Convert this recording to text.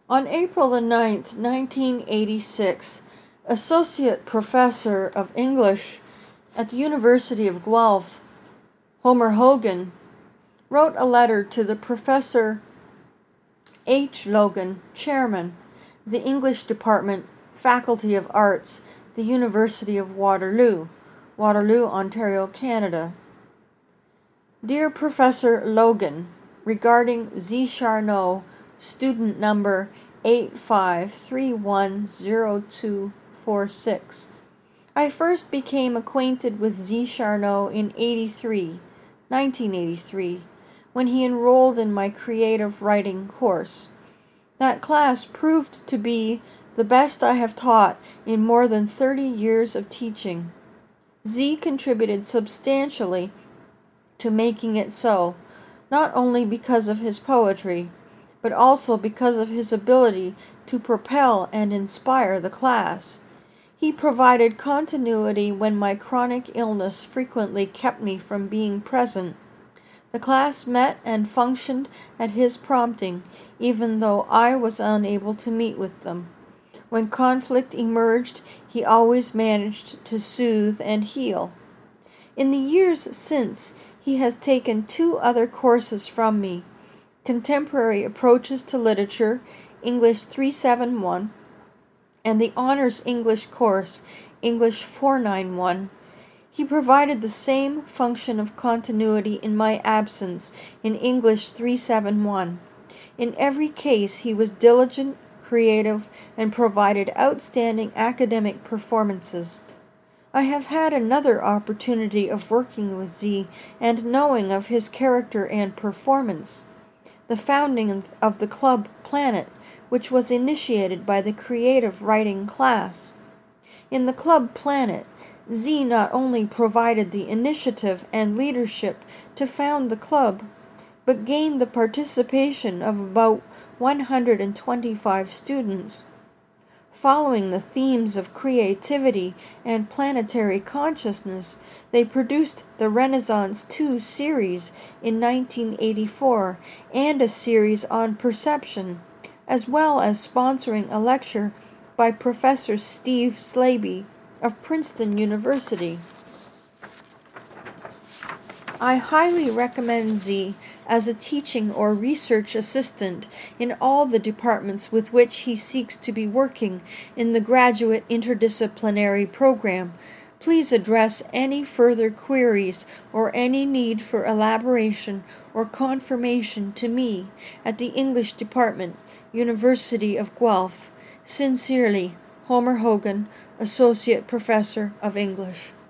On April the 9th, 1986, Associate Professor of English at the University of Guelph, Homer Hogan, wrote a letter to the Professor H. Logan, Chairman, the English Department, Faculty of Arts, the University of Waterloo, Waterloo, Ontario, Canada. Dear Professor Logan, regarding Z. Charnow, student number 85310246. I first became acquainted with Z. Charnow in 1983, when he enrolled in my creative writing course. That class proved to be the best I have taught in more than 30 years of teaching. Z contributed substantially to making it so, not only because of his poetry, but also because of his ability to propel and inspire the class. He provided continuity when my chronic illness frequently kept me from being present. The class met and functioned at his prompting, even though I was unable to meet with them. When conflict emerged, he always managed to soothe and heal. In the years since, he has taken 2 other courses from me: Contemporary Approaches to Literature, English 371, and the Honors English course, English 491. He provided the same function of continuity in my absence in English 371. In every case, he was diligent, creative, and provided outstanding academic performances. I have had another opportunity of working with Z and knowing of his character and performance. The founding of the Club Planet, which was initiated by the creative writing class. In the Club Planet, Z not only provided the initiative and leadership to found the club, but gained the participation of about 125 students. Following the themes of creativity and planetary consciousness, they produced the Renaissance 2 series in 1984 and a series on perception, as well as sponsoring a lecture by Professor Steve Slaby of Princeton University. I highly recommend Z as a teaching or research assistant in all the departments with which he seeks to be working in the graduate interdisciplinary program. Please address any further queries or any need for elaboration or confirmation to me at the English Department, University of Guelph. Sincerely, Homer Hogan, Associate Professor of English.